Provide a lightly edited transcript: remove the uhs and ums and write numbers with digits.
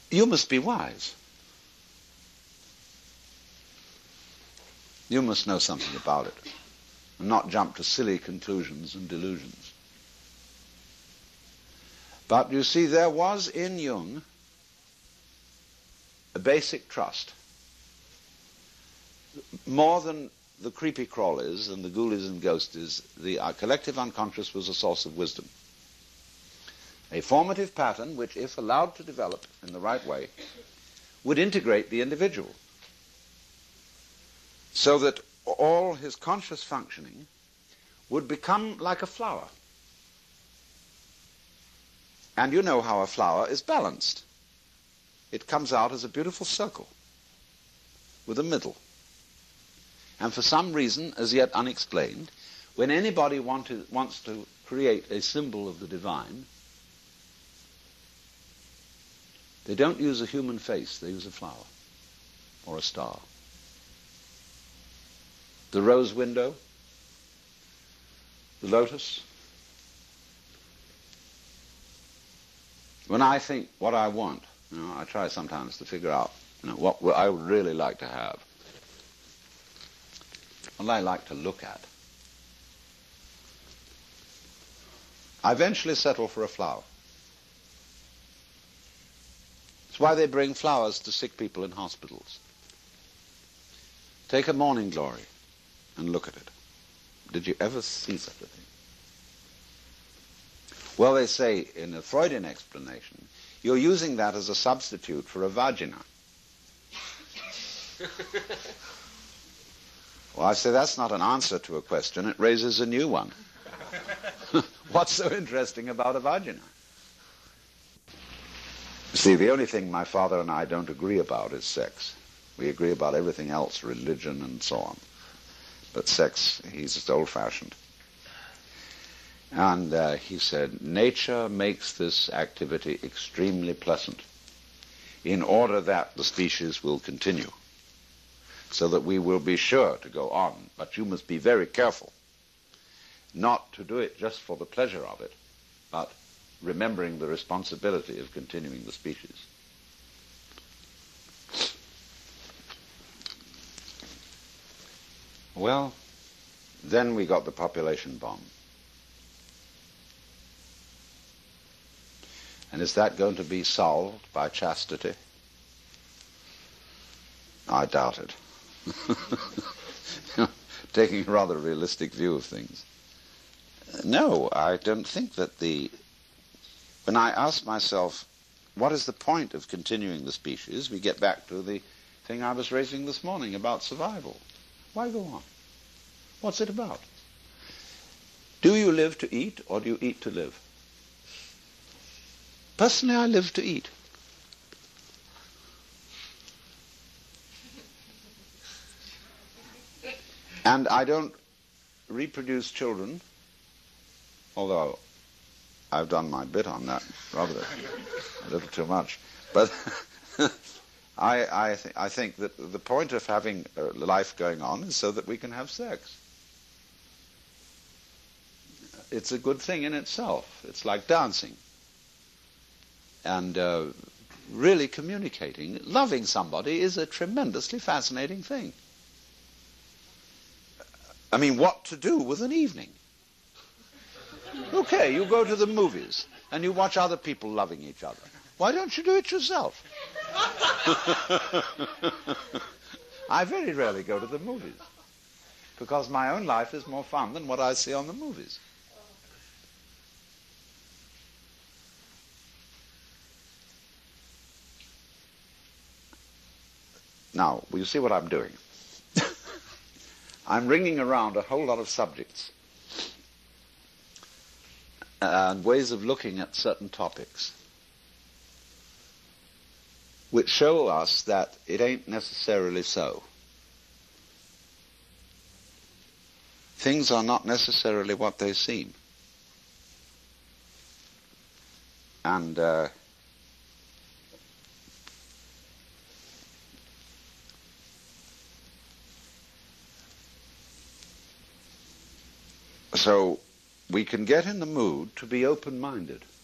You must be wise. You must know something about it, and not jump to silly conclusions and delusions. But you see, there was in Jung a basic trust. More than the creepy crawlies and the ghoulies and ghosties, the collective unconscious was a source of wisdom. A formative pattern which, if allowed to develop in the right way, would integrate the individual, so that all his conscious functioning would become like a flower. And you know how a flower is balanced. It comes out as a beautiful circle with a middle. And for some reason, as yet unexplained, when anybody wants to create a symbol of the divine, they don't use a human face, they use a flower or a star. The rose window, the lotus. When I think what I want, I try sometimes to figure out what I would really like to have, what I like to look at. I eventually settle for a flower. It's why they bring flowers to sick people in hospitals. Take a morning glory and look at it. Did you ever see such a thing? Well, they say in a Freudian explanation, you're using that as a substitute for a vagina. Well, I say that's not an answer to a question, it raises a new one. What's so interesting about a vagina? See, the only thing my father and I don't agree about is sex. We agree about everything else, religion and so on. But sex, he's just old-fashioned. And he said, nature makes this activity extremely pleasant in order that the species will continue, so that we will be sure to go on. But you must be very careful not to do it just for the pleasure of it, but remembering the responsibility of continuing the species. Well, then we got the population bomb. And is that going to be solved by chastity? I doubt it. Taking a rather realistic view of things. No, I don't think that when I ask myself, what is the point of continuing the species, we get back to the thing I was raising this morning about survival. Why go on? What's it about? Do you live to eat, or do you eat to live? Personally, I live to eat. And I don't reproduce children, although I've done my bit on that, rather a little too much. But I think that the point of having life going on is so that we can have sex. It's a good thing in itself. It's like dancing. And really communicating, loving somebody is a tremendously fascinating thing. I mean, what to do with an evening? Okay, you go to the movies and you watch other people loving each other. Why don't you do it yourself? I very rarely go to the movies because my own life is more fun than what I see on the movies. Now, will you see what I'm doing? I'm ringing around a whole lot of subjects and ways of looking at certain topics which show us that it ain't necessarily so. Things are not necessarily what they seem. And so we can get in the mood to be open-minded.